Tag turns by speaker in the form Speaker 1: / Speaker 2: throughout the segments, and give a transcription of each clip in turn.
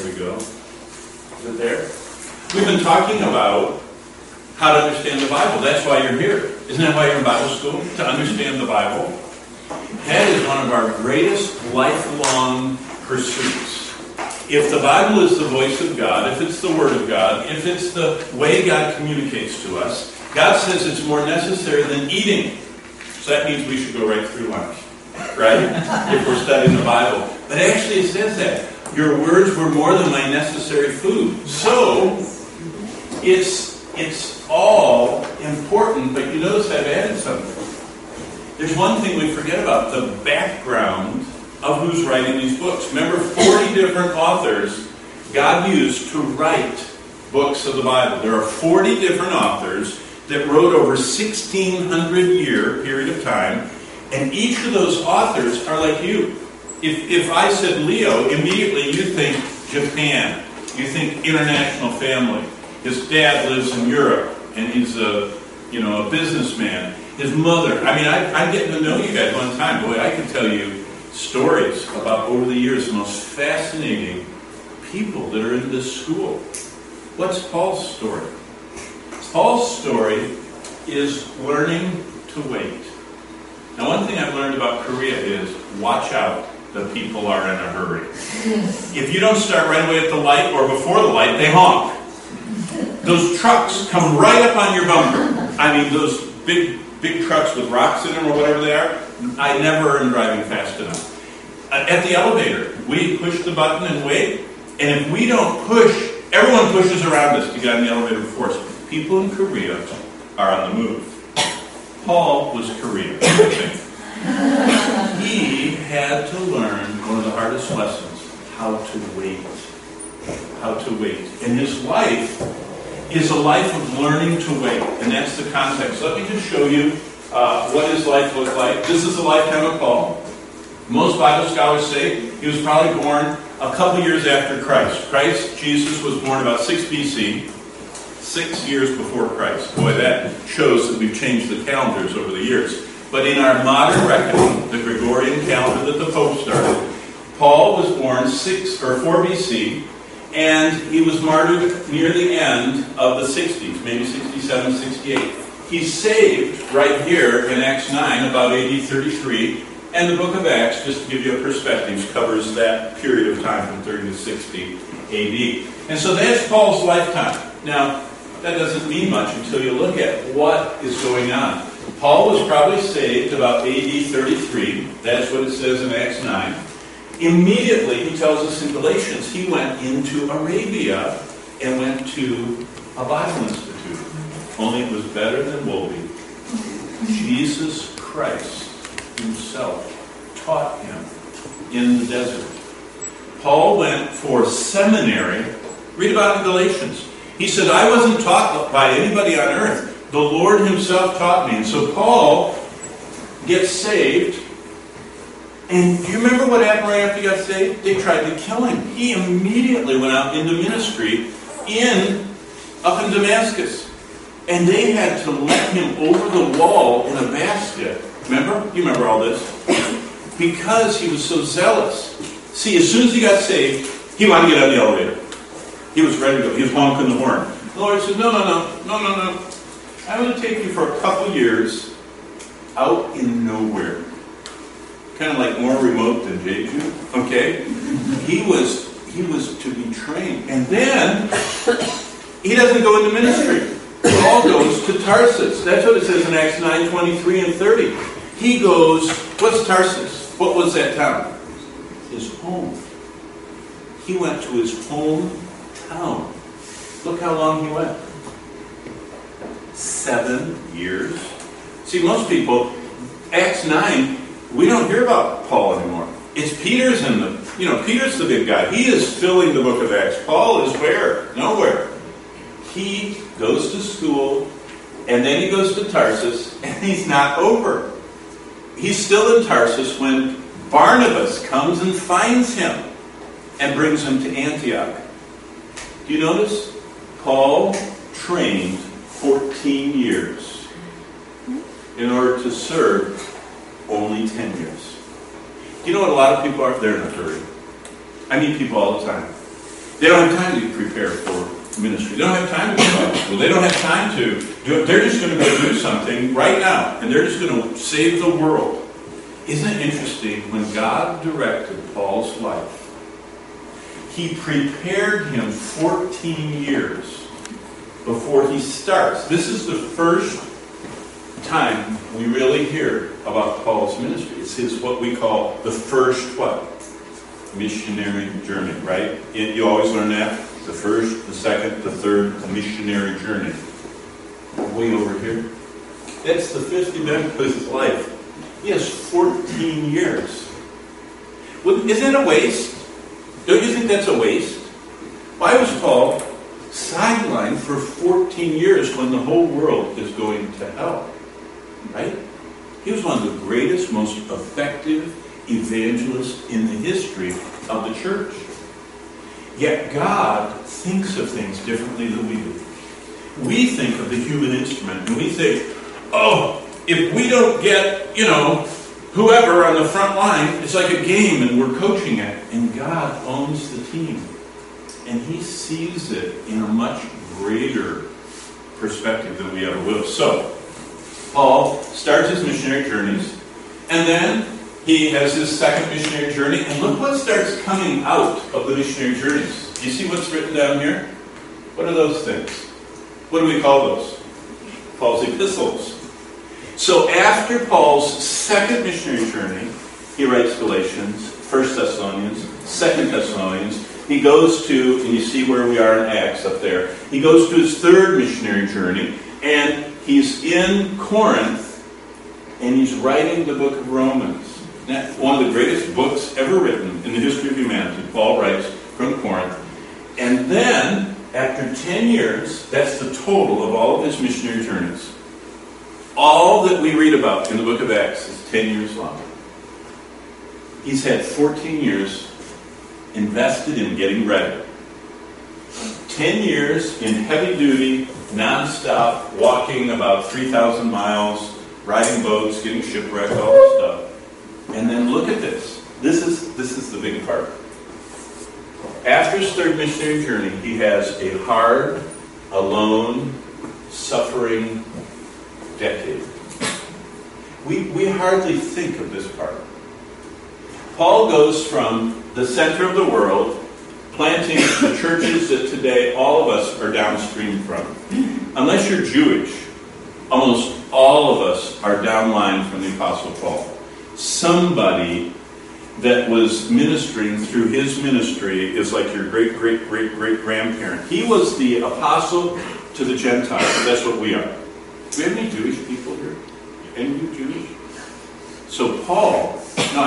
Speaker 1: we go. Is it there? We've been talking about how to understand the Bible. That's why you're here. Isn't that why you're in Bible school? To understand the Bible. That is one of our greatest lifelong pursuits. If the Bible is the voice of God, if it's the Word of God, if it's the way God communicates to us, God says it's more necessary than eating. So that means we should go right through lunch, right? If we're studying the Bible. But actually it says that. Your words were more than my necessary food. So, it's all important, but you notice I've added something. There's one thing we forget about, the background of who's writing these books. Remember, 40 different authors God used to write books of the Bible. There are 40 different authors that wrote over 1,600-year period of time, and each of those authors are like you. If I said Leo, immediately you think Japan, you think international family. His dad lives in Europe, and he's a businessman. His mother, I'm getting to know you guys one time. Boy, I could tell you stories about, over the years, the most fascinating people that are in this school. What's Paul's story? Paul's story is learning to wait. Now, one thing I've learned about Korea is watch out. The people are in a hurry. If you don't start right away at the light or before the light, they honk. Those trucks come right up on your bumper. Those big trucks with rocks in them or whatever they are. I never am driving fast enough. At the elevator, we push the button and wait. And if we don't push, everyone pushes around us to get on the elevator before us. People in Korea are on the move. Paul was Korean, I think. He had to learn one of the hardest lessons, how to wait. How to wait. And his life is a life of learning to wait. And that's the context. Let me just show you what his life looked like. This is the lifetime of Paul. Most Bible scholars say he was probably born a couple years after Christ. Jesus, was born about 6 BC, 6 years before Christ. Boy, that shows that we've changed the calendars over the years. But in our modern reckoning, the Gregorian calendar that the Pope started, Paul was born 4 BC, and he was martyred near the end of the 60s, maybe 67, 68. He's saved right here in Acts 9, about AD 33, and the book of Acts, just to give you a perspective, covers that period of time from 30 to 60 AD. And so that's Paul's lifetime. Now, that doesn't mean much until you look at what is going on. Paul was probably saved about AD 33. That's what it says in Acts 9. Immediately, he tells us in Galatians, he went into Arabia and went to a Bible Institute. Only it was better than Wolby. Jesus Christ himself taught him in the desert. Paul went for seminary. Read about it in Galatians. He said, I wasn't taught by anybody on earth. The Lord himself taught me. And so Paul gets saved. And do you remember what happened right after he got saved? They tried to kill him. He immediately went out into ministry up in Damascus. And they had to let him over the wall in a basket. Remember? You remember all this? Because he was so zealous. See, as soon as he got saved, he wanted to get on the elevator. He was ready to go. He was honking the horn. The Lord said, no. I'm going to take you for a couple years out in nowhere. Kind of like more remote than Jeju. Okay? He was to be trained. And then, he doesn't go into ministry. Paul goes to Tarsus. That's what it says in Acts 9, 23 and 30. He goes, what's Tarsus? What was that town? His home. He went to his hometown. Look how long he went. 7 years. See, most people, Acts 9, we don't hear about Paul anymore. It's Peter's Peter's the big guy. He is filling the book of Acts. Paul is where? Nowhere. He goes to school, and then he goes to Tarsus, and he's not over. He's still in Tarsus when Barnabas comes and finds him and brings him to Antioch. Do you notice? Paul trained 14 years in order to serve only 10 years. Do you know what a lot of people are? They're in a hurry. I meet people all the time. They don't have time to prepare for ministry. They don't have time to go to Bible school. They don't have time to do it. They're just going to go do something right now, and they're just going to save the world. Isn't it interesting? When God directed Paul's life, he prepared him 14 years before he starts. This is the first time we really hear about Paul's ministry. It's his, what we call the first what? Missionary journey, right? You always learn that. The first, the second, the third, the missionary journey. Way over here. That's the fifth event of his life. He has 14 years. Well, isn't it a waste? Don't you think that's a waste? Why was Paul sidelined for 14 years when the whole world is going to hell? Right? He was one of the greatest, most effective evangelists in the history of the church. Yet God thinks of things differently than we do. We think of the human instrument, and we think, oh, if we don't get, whoever on the front line, it's like a game and we're coaching it. And God owns the team. And he sees it in a much greater perspective than we ever will. So, Paul starts his missionary journeys, and then he has his second missionary journey, and look what starts coming out of the missionary journeys. Do you see what's written down here? What are those things? What do we call those? Paul's epistles. So after Paul's second missionary journey, he writes Galatians, 1 Thessalonians, 2 Thessalonians. He goes to, and you see where we are in Acts up there, he goes to his third missionary journey, and he's in Corinth, and he's writing the book of Romans. One of the greatest books ever written in the history of humanity. Paul writes from Corinth. And then, after 10 years, that's the total of all of his missionary journeys. All that we read about in the book of Acts is 10 years long. He's had 14 years invested in getting ready. 10 years in heavy duty, non-stop, walking about 3,000 miles, riding boats, getting shipwrecked, all this stuff. And then look at this. This is the big part. After his third missionary journey, he has a hard, alone, suffering decade. We hardly think of this part. Paul goes from the center of the world, planting the churches that today all of us are downstream from. Unless you're Jewish, almost all of us are downline from the Apostle Paul. Somebody that was ministering through his ministry is like your great-great-great-great-grandparent. He was the apostle to the Gentiles. That's what we are. Do we have any Jewish people here? Any of you Jewish? So Paul,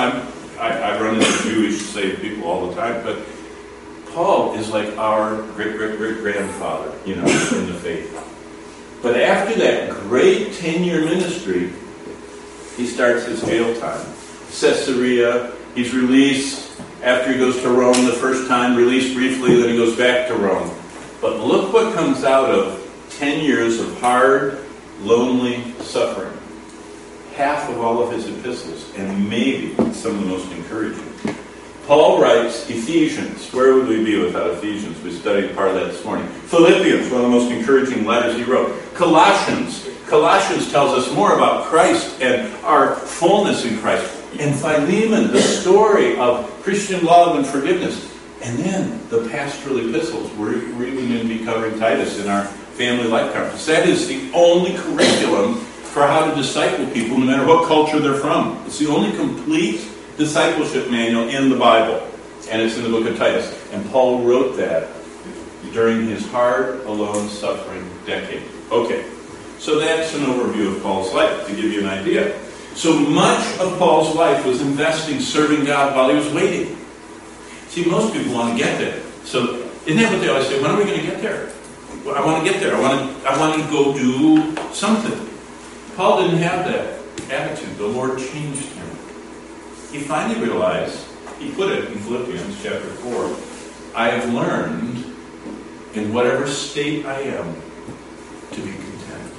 Speaker 1: I run into Jewish saved people all the time, but Paul is like our great-great-great-grandfather, in the faith. But after that great 10-year ministry, he starts his jail time. Caesarea, he's released after he goes to Rome the first time, released briefly, then he goes back to Rome. But look what comes out of 10 years of hard, lonely suffering. Half of all of his epistles, and maybe some of the most encouraging. Paul writes Ephesians. Where would we be without Ephesians? We studied part of that this morning. Philippians, one of the most encouraging letters he wrote. Colossians. Colossians tells us more about Christ and our fullness in Christ. And Philemon, the story of Christian love and forgiveness. And then the pastoral epistles. We're even going to be covering Titus in our family life conference. That is the only curriculum for how to disciple people, no matter what culture they're from. It's the only complete discipleship manual in the Bible. And it's in the book of Titus. And Paul wrote that during his hard, alone, suffering decade. Okay. So that's an overview of Paul's life, to give you an idea. So much of Paul's life was investing, serving God while he was waiting. See, most people want to get there. So, isn't that what they always say? When are we going to get there? Well, I want to get there. I want to go do something. Paul didn't have that attitude. The Lord changed him. He finally realized, he put it in Philippians chapter 4, I have learned in whatever state I am to be content.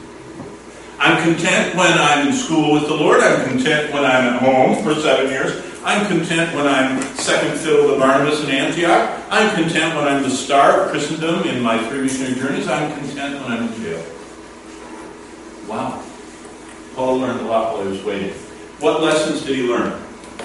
Speaker 1: I'm content when I'm in school with the Lord. I'm content when I'm at home for 7 years. I'm content when I'm second fiddle to Barnabas in Antioch. I'm content when I'm the star of Christendom in my 3 missionary journeys. I'm content when I'm in jail. Wow. Paul learned a lot while he was waiting. What lessons did he learn?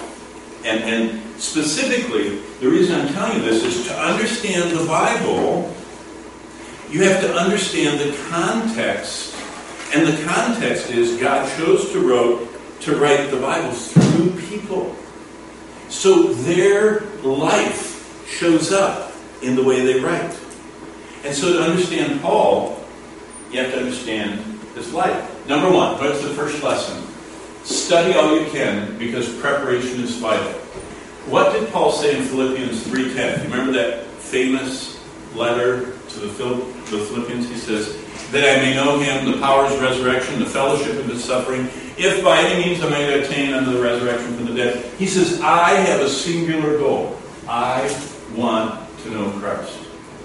Speaker 1: And specifically, the reason I'm telling you this is to understand the Bible, you have to understand the context. And the context is God chose to write the Bible through people. So their life shows up in the way they write. And so to understand Paul, you have to understand his life. Number one, what's the first lesson? Study all you can because preparation is vital. What did Paul say in Philippians 3:10? You remember that famous letter to the Philippians? He says, that I may know him, the power of his resurrection, the fellowship of his suffering, if by any means I may attain unto the resurrection from the dead. He says, I have a singular goal. I want to know Christ.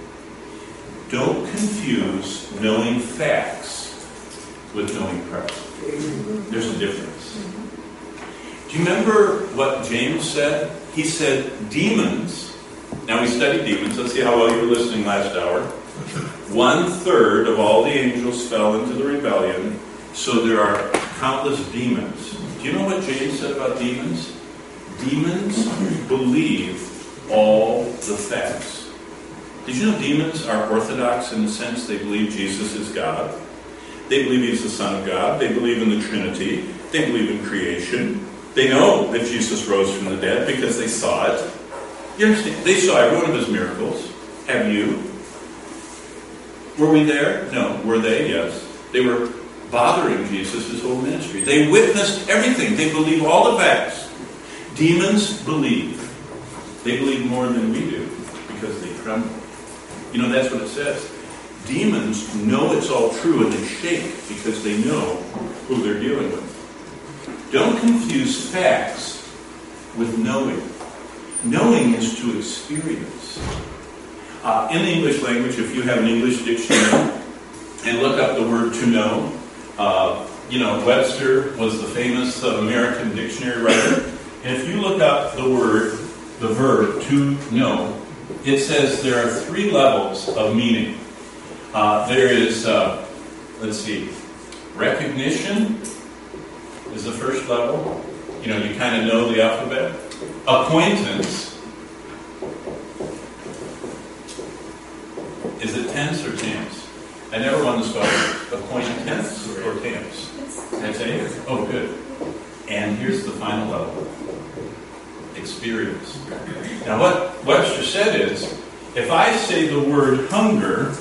Speaker 1: Don't confuse knowing facts with knowing Christ. There's a difference. Do you remember what James said? He said, demons. Now we studied demons. Let's see how well you were listening last hour. 1/3 of all the angels fell into the rebellion, so there are countless demons. Do you know what James said about demons? Demons believe all the facts. Did you know demons are orthodox in the sense they believe Jesus is God? They believe he's the Son of God. They believe in the Trinity. They believe in creation. They know that Jesus rose from the dead because they saw it. You understand? They saw every one of his miracles. Have you? Were we there? No. Were they? Yes. They were bothering Jesus his whole ministry. They witnessed everything. They believe all the facts. Demons believe. They believe more than we do because they tremble. You know, that's what it says. Demons know it's all true and they shake because they know who they're dealing with. Don't confuse facts with knowing. Knowing is to experience. In the English language, if you have an English dictionary and look up the word to know, Webster was the famous American dictionary writer. And if you look up the verb to know, it says there are 3 levels of meaning. There is, recognition is the first level. You kind of know the alphabet. Acquaintance. Is it tense or tams? I never won the spelling. Acquaintance or tams? That's it? Oh, good. And here's the final level. Experience. Now what Webster said is, if I say the word hunger,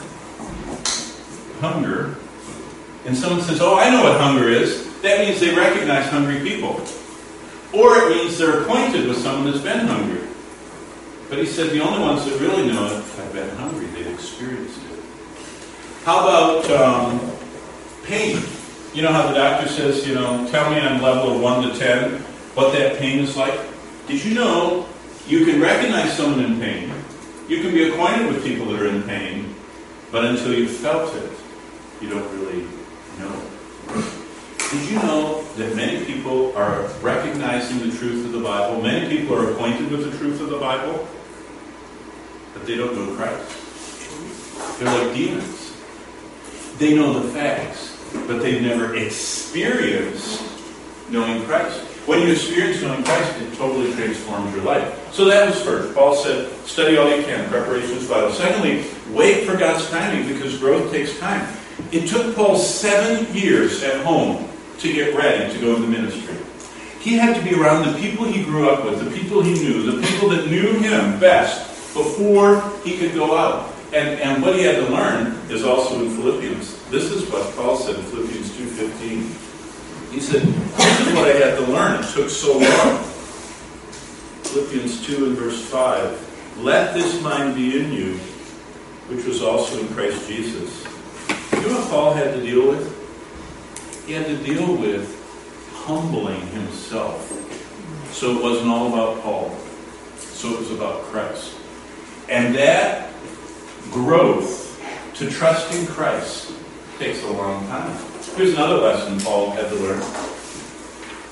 Speaker 1: and someone says, oh, I know what hunger is, that means they recognize hungry people. Or it means they're acquainted with someone that's been hungry. But he said the only ones that really know it have been hungry. They've experienced it. How about pain? You know how the doctor says, tell me on a level of 1 to 10 what that pain is like? Did you know you can recognize someone in pain? You can be acquainted with people that are in pain, but until you've felt it, you don't really know. Did you know that many people are recognizing the truth of the Bible? Many people are acquainted with the truth of the Bible, but they don't know Christ. They're like demons. They know the facts, but they've never experienced knowing Christ. When you experience knowing Christ, it totally transforms your life. So that was first. Paul said, study all you can. Preparation is vital. Secondly, wait for God's timing because growth takes time. It took Paul 7 years at home to get ready to go into ministry. He had to be around the people he grew up with, the people he knew, the people that knew him best before he could go out. And what he had to learn is also in Philippians. This is what Paul said in Philippians 2:15. He said, this is what I had to learn. It took so long. Philippians 2 and verse 5. Let this mind be in you, which was also in Christ Jesus. You know what Paul had to deal with? He had to deal with humbling himself. So it wasn't all about Paul. So it was about Christ. And that growth to trusting Christ takes a long time. Here's another lesson Paul had to learn.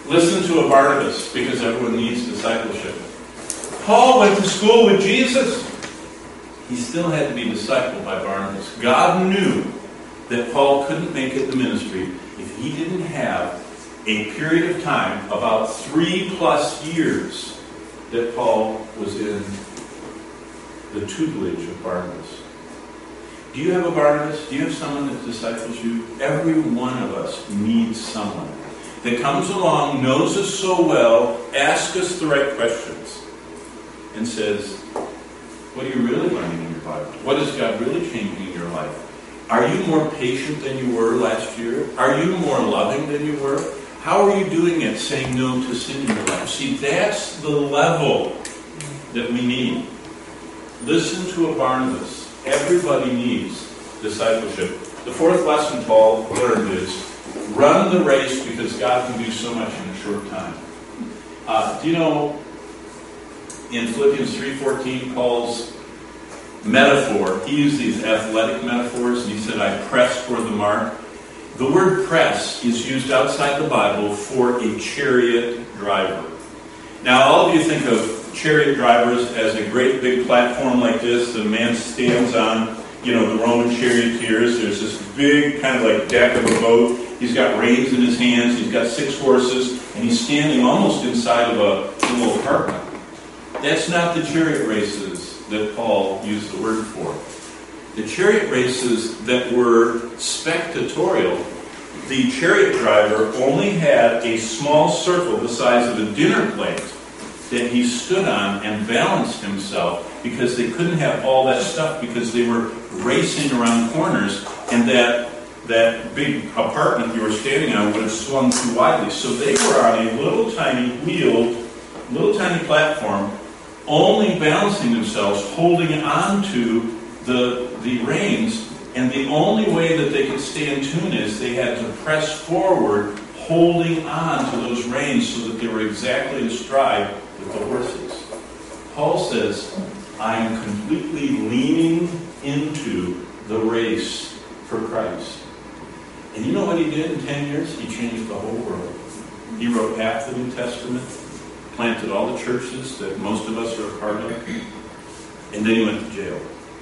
Speaker 1: Listen to a Barnabas, because everyone needs discipleship. Paul went to school with Jesus. He still had to be discipled by Barnabas. God knew that Paul couldn't make it the ministry if he didn't have a period of time, about 3+ years, that Paul was in the tutelage of Barnabas. Do you have a Barnabas? Do you have someone that disciples you? Every one of us needs someone that comes along, knows us so well, asks us the right questions, and says, what are you really learning in your Bible? What is God really changing in your life? Are you more patient than you were last year? Are you more loving than you were? How are you doing at saying no to sin in your life? See, that's the level that we need. Listen to a Barnabas. Everybody needs discipleship. The fourth lesson Paul learned is, run the race because God can do so much in a short time. Do you know, in Philippians 3:14, Paul's metaphor, he used these athletic metaphors, and he said, I press toward the mark. The word press is used outside the Bible for a chariot driver. Now, all of you think of chariot drivers as a great big platform like this that a man stands on, the Roman charioteers. There's this big kind of like deck of a boat. He's got reins in his hands. He's got 6 horses, and he's standing almost inside of a little apartment. That's not the chariot races that Paul used the word for. The chariot races that were spectatorial, the chariot driver only had a small circle the size of a dinner plate that he stood on and balanced himself, because they couldn't have all that stuff because they were racing around corners, and that big apartment you were standing on would have swung too widely. So they were on a little tiny wheeled, little tiny platform, only balancing themselves, holding on to the reins, and the only way that they could stay in tune is they had to press forward, holding on to those reins so that they were exactly astride with the horses. Paul says, I'm completely leaning into the race for Christ. And you know what he did in 10 years? He changed the whole world. He wrote half the New Testament, planted all the churches that most of us are a part of, and then he went to jail.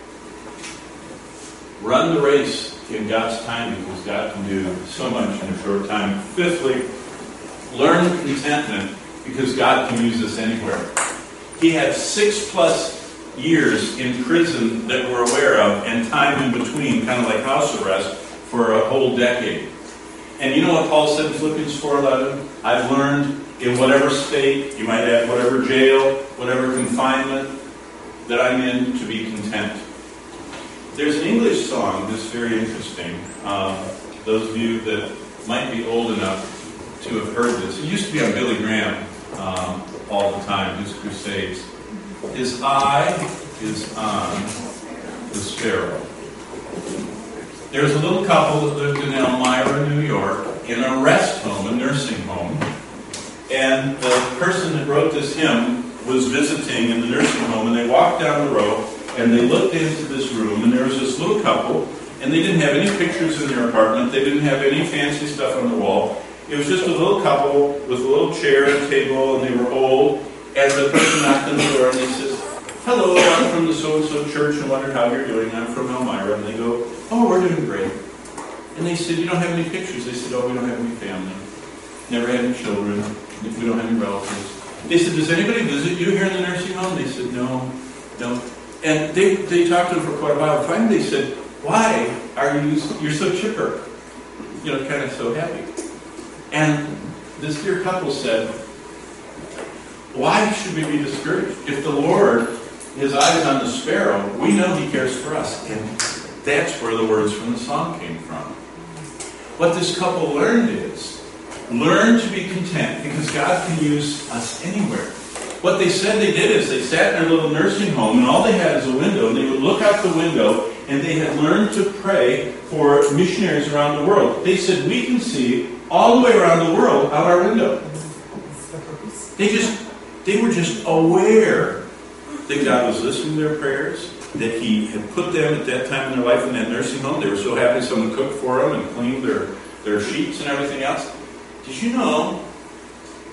Speaker 1: Run the race in God's timing, because God can do so much in a short time. Fifthly, learn contentment, because God can use us anywhere. He had 6+ years in prison that we're aware of, and time in between, kind of like house arrest, for a whole decade. And you know what Paul said in Philippians 4:11? I've learned in whatever state, you might add whatever jail, whatever confinement that I'm in, to be content. There's an English song that's very interesting. Those of you that might be old enough to have heard this. It used to be on Billy Graham all the time, his crusades. His eye is on the sparrow. There's a little couple that lived in Elmira, New York, in a rest home, a nursing home. And the person that wrote this hymn was visiting in the nursing home, and they walked down the row, and they looked into this room, and there was this little couple, and they didn't have any pictures in their apartment. They didn't have any fancy stuff on the wall. It was just a little couple with a little chair and table, and they were old. And the person knocked on the door, and he says, hello, I'm from the so-and-so church, and wondered how you're doing. I'm from Elmira. And they go, oh, we're doing great. And they said, you don't have any pictures? They said, oh, we don't have any family. Never had any children. We don't have any relatives. They said, does anybody visit you here in the nursing home? They said, no. And they talked to them for quite a while. Finally, they said, why are you're so chipper? Kind of so happy. And this dear couple said, why should we be discouraged? If the Lord, his eye is on the sparrow, we know he cares for us. And that's where the words from the song came from. What this couple learned is, learn to be content, because God can use us anywhere. What they said they did is they sat in their little nursing home, and all they had is a window, and they would look out the window, and they had learned to pray for missionaries around the world. They said, we can see all the way around the world out our window. They were just aware that God was listening to their prayers, that he had put them at that time in their life in that nursing home. They were so happy someone cooked for them and cleaned their sheets and everything else. Did you know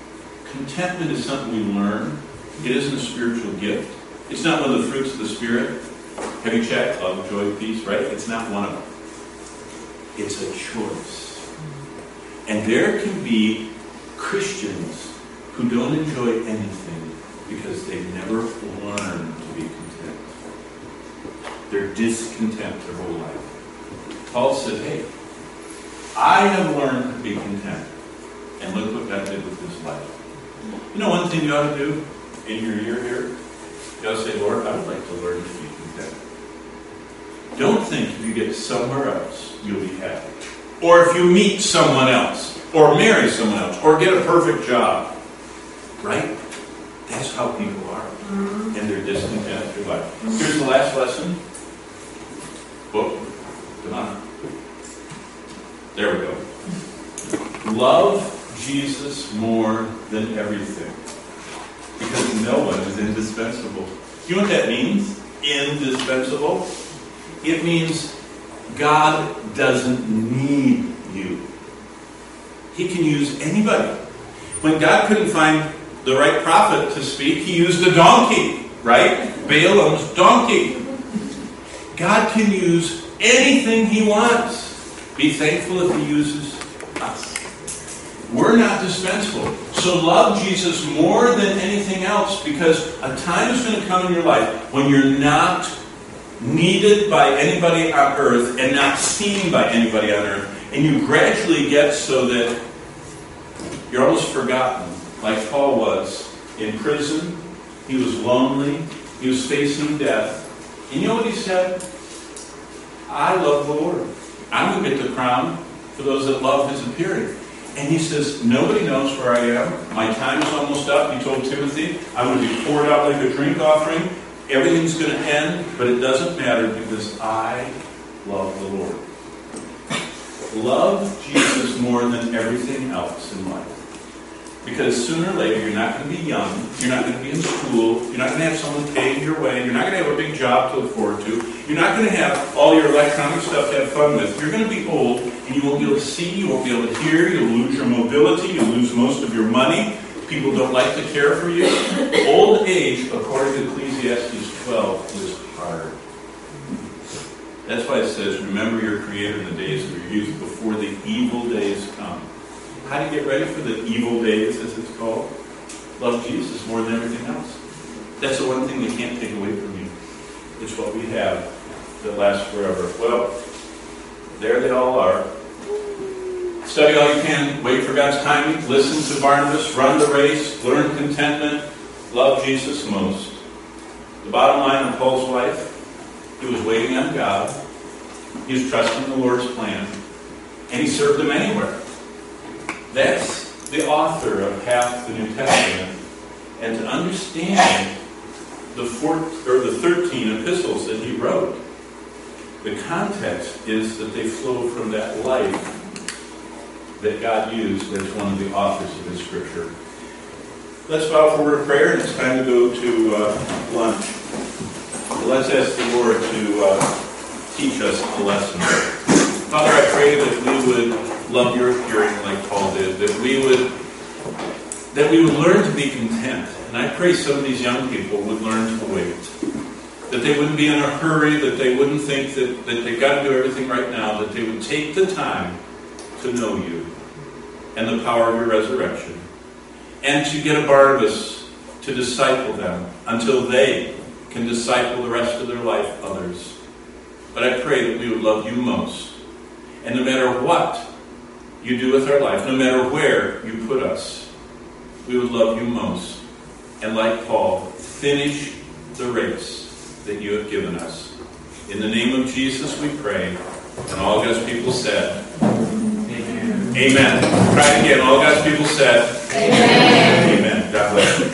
Speaker 1: Contentment is something we learn. It isn't a spiritual gift. It's not one of the fruits of the Spirit. Have you checked? Love, joy, peace, right? It's not one of them. It's a choice. And there can be Christians who don't enjoy anything because they've never learned to be content. They're discontent their whole life. Paul said, hey, I have learned to be content. And look what God did with his life. You know one thing you ought to do in your year here? You ought to say, Lord, I would like to learn to be content. Don't think if you get somewhere else, you'll be happy. Or if you meet someone else, or marry someone else, or get a perfect job. Right? That's how people are. And they're discontent with their life. Here's the last lesson. Book. Come on. There we go. Love Jesus more than everything. Because no one is indispensable. You know what that means? Indispensable? It means God doesn't need you. He can use anybody. When God couldn't find the right prophet to speak, he used a donkey, right? Balaam's donkey. God can use anything he wants. Be thankful if he uses us. We're not dispensable. So love Jesus more than anything else, because a time is going to come in your life when you're not needed by anybody on earth and not seen by anybody on earth. And you gradually get so that you're almost forgotten, like Paul was in prison. He was lonely. He was facing death. And you know what he said? I love the Lord. I'm going to get the crown for those that love his appearing. And he says, nobody knows where I am. My time is almost up. He told Timothy, I'm going to be poured out like a drink offering. Everything's going to end, but it doesn't matter because I love the Lord. Love Jesus more than everything else in life. Because sooner or later, you're not going to be young. You're not going to be in school. You're not going to have someone paying your way. You're not going to have a big job to look forward to. You're not going to have all your electronic stuff to have fun with. You're going to be old, and you won't be able to see. You won't be able to hear. You'll lose your mobility. You'll lose most of your money. People don't like to care for you. Old age, according to Ecclesiastes 12, is hard. That's why it says, remember your Creator in the days of your youth before the evil days come. How do you get ready for the evil days, as it's called? Love Jesus more than everything else. That's the one thing they can't take away from you. It's what we have that lasts forever. Well, there they all are. Study all you can. Wait for God's timing. Listen to Barnabas. Run the race. Learn contentment. Love Jesus most. The bottom line of Paul's life, he was waiting on God. He was trusting the Lord's plan. And he served him anywhere. That's the author of half the New Testament. And to understand the 13 epistles that he wrote, the context is that they flow from that life that God used as one of the authors of his scripture. Let's bow for a word of prayer, and it's time to go to lunch. Let's ask the Lord to teach us a lesson. Father, I pray that we would love your hearing like Paul did, that we would learn to be content. And I pray some of these young people would learn to wait. That they wouldn't be in a hurry, that they wouldn't think that they've got to do everything right now, that they would take the time to know you and the power of your resurrection. And to get a Barnabas to disciple them until they can disciple the rest of their life others. But I pray that we would love you most. And no matter what you do with our life, no matter where you put us, we would love you most. And like Paul, finish the race that you have given us. In the name of Jesus we pray. And all God's people said, Amen. Amen. Try it again. All God's people said, Amen. Amen. God bless you.